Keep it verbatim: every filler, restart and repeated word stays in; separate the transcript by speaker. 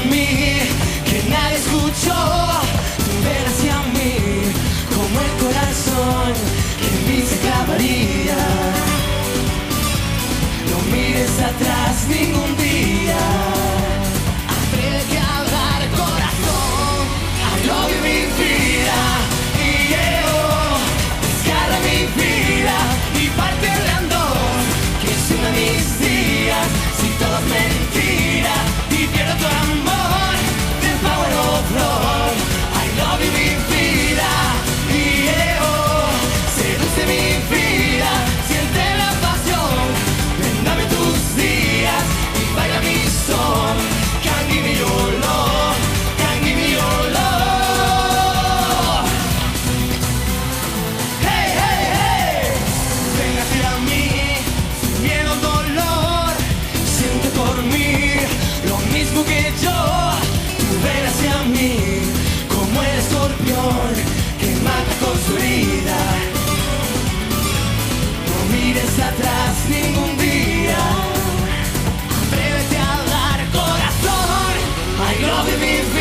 Speaker 1: en mí que nadie escuchó. Tú ven hacia mí como el corazón que en mí se clavaría. No mires atrás ningún día. Atrévete a hablar, corazón. I love you, mi vida. Y yo desgarra mi vida y parte en dos, que es uno de mis días. Si todo es mentira y pierdo tu amor, the power of love. I love you, mi vida. Y yo seduce mi vida, siente la pasión. Ven, dame tus días y baila mi son. Can't give me your love, can't give me your love. Hey, hey, hey. Ven hacia mí, sin miedo, dolor. Siente por mí lo mismo que yo. Tú ven hacia mí como el escorpión que mata con su herida. No mires atrás ningún día. Atrévete a hablar, corazón. I love you, mi vida.